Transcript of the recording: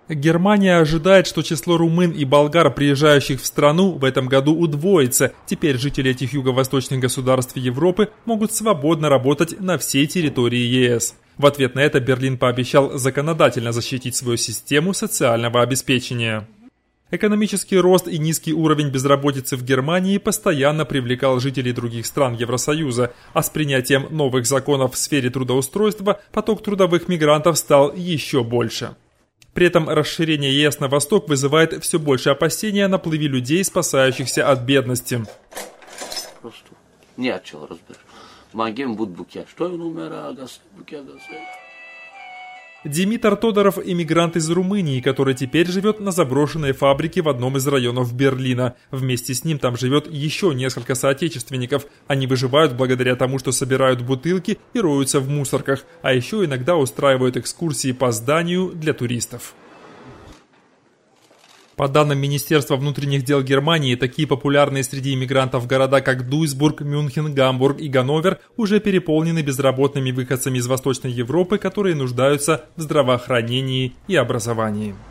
Германия ожидает, что число румын и болгар, приезжающих в страну, в этом году удвоится. Теперь жители этих юго-восточных государств Европы могут свободно работать на всей территории ЕС. В ответ на это Берлин пообещал законодательно защитить свою систему социального обеспечения. Экономический рост и низкий уровень безработицы в Германии постоянно привлекал жителей других стран Евросоюза, а с принятием новых законов в сфере трудоустройства поток трудовых мигрантов стал еще больше. При этом расширение ЕС на восток вызывает все больше опасения о наплыве людей, спасающихся от бедности. Димитр Тодоров – иммигрант из Румынии, который теперь живет на заброшенной фабрике в одном из районов Берлина. Вместе с ним там живет еще несколько соотечественников. Они выживают благодаря тому, что собирают бутылки и роются в мусорках, а еще иногда устраивают экскурсии по зданию для туристов. По данным Министерства внутренних дел Германии, такие популярные среди иммигрантов города, как Дуйсбург, Мюнхен, Гамбург и Ганновер, уже переполнены безработными выходцами из Восточной Европы, которые нуждаются в здравоохранении и образовании.